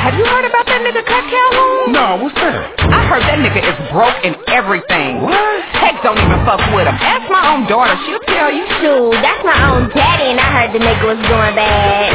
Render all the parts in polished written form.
Have you heard about that nigga Cut Calhoun? No, what's that? I heard that nigga is broke in everything. What? Heck don't even fuck with him. Ask my own daughter, she'll tell you. Shoot, that's my own daddy, and I heard the nigga was doing bad.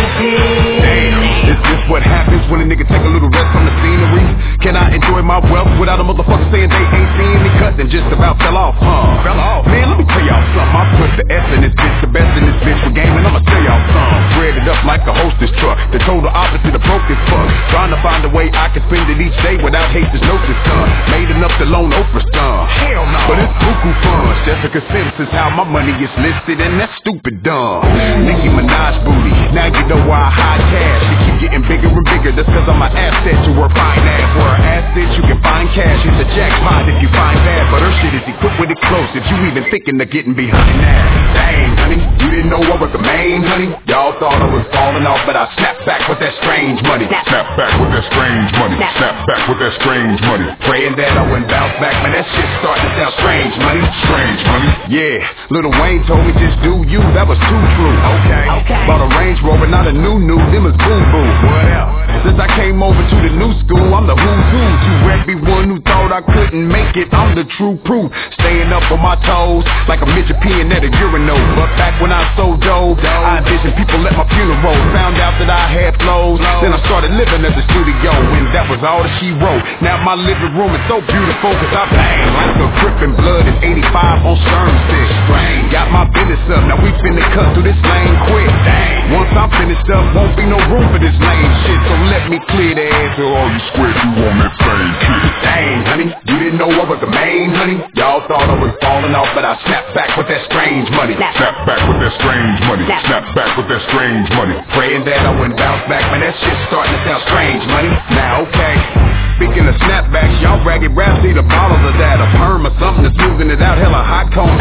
Damn, is this what happens when a nigga take a little rest from the scenery? Can I enjoy my wealth without a motherfucker saying they ain't seeing me cut and just about fell off, huh? Fell off. Man, let me tell y'all something. I put the S in this bitch, the best in this bitch for gaming. I'ma tell y'all something. Breaded up like a hostess truck. The total opposite of broke as fuck. Trying to find a way I can spend it each day without haters notice, son. Made enough to loan Oprah's son. Hell no. But it's cuckoo fun. Jessica Simpson's how my money gets listed, and that's stupid dumb. Nicki Minaj booty. Now you know why I hide cash. It keep getting bigger and bigger. That's cause I'm an asset to her fine ass. For her assets you can find cash. It's a jackpot if you find bad. But her shit is equipped with explosives. You even thinking of getting behind that. Dang, honey, you didn't know I was the main, honey. Y'all thought I was falling off, but I snapped back with that strange money. Snap back with that strange money. Snap back with that strange money. Praying that I wouldn't bounce back, man, that shit starting to sound strange money. Strange money. Yeah, Lil Wayne told me just do you, that was too true. Okay. Bought a Range Rover, not a new, them is boo-boo. What else? Since I came over to the new school, I'm the who's who. To everyone who thought I couldn't make it, I'm the true proof. Staying up on my toes, like a midget peeing at a urinal. But back when I sold dope, I envisioned people at my funeral. Found out that I had flows, then I started living at the studio, and that was all that she wrote. Now my living room is so beautiful, cause I bang like a Griffin blood is 85 on Stern Stick. Got my business up, now we finna cut through this lane quick. Dang. Once I'm finished up, won't be no room for this lame shit, so let me clear the air to all you square you on that same shit. Dang, honey, you didn't know I was the main, honey. Y'all thought I was falling off, but I snapped back with that strange money. Snap back with that strange money. Snap back with that strange money. Praying that I wouldn't bounce back, man, that shit starting to sound strange money. Now, okay. Speaking of snapbacks, y'all ragged raps need a bottle of that, a perm or something to smoothen it out, hella hot cone.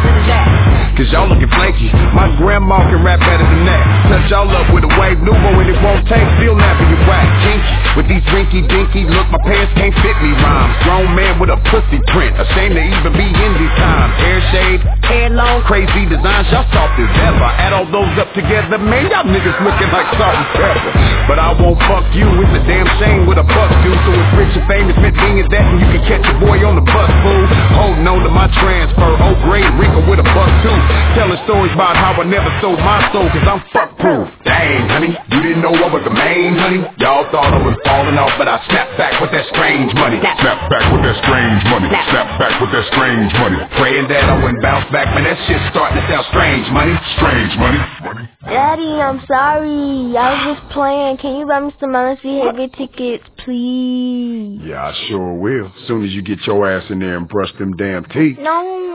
Cause y'all looking flaky. My grandma can rap better than that. Touch y'all up with a wave nouveau and it won't take. Still napping you whack. Kinky. With these rinky dinky look, my pants can't fit me rhymes. Grown man with a pussy print. Ashamed to even be in these times. Hair shade, hair long, crazy designs. Y'all soft as ever. Add all those up together, man, y'all niggas looking like salt and pepper. But I won't fuck you. It's a damn shame what a buck do. So it's rich and famous meant being that, and you can catch a boy on the bus, fool. Holding on to my transfer. Oh, grade wrinkle with a buck too. Telling stories about how I never sold my soul, cause I'm fuck proof. Dang, honey, you didn't know I was the main, honey. Y'all thought I was falling off, but I snapped back with that strange money. Snap back with that strange money. Snap back with that strange money. Praying that I wouldn't bounce back, man, that shit starting to sound strange money. Strange money. Daddy, I'm sorry. I was just playing. Can you buy me some Honest Behavior tickets, please? Yeah, I sure will. Soon as you get your ass in there and brush them damn teeth. No,